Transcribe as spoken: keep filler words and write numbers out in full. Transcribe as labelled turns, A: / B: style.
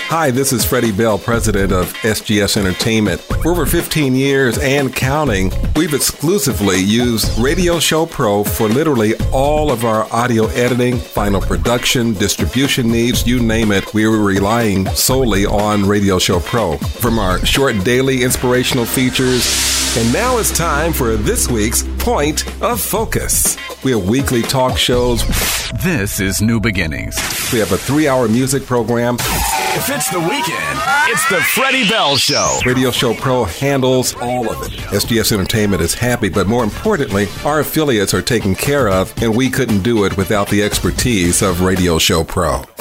A: Hi, this is Freddie Bell, president of S G S Entertainment. For over fifteen years and counting, we've exclusively used Radio Show Pro for literally all of our audio editing, final production, distribution needs, you name it. We were relying solely on Radio Show Pro. From our short daily inspirational features. And now it's time for this week's Point of Focus. We have weekly talk shows.
B: This is New Beginnings.
A: We have a three-hour music program.
B: If it's the weekend, it's the Freddie Bell Show.
A: Radio Show Pro handles all of it. S G S Entertainment is happy, but more importantly, our affiliates are taken care of, and we couldn't do it without the expertise of Radio Show Pro.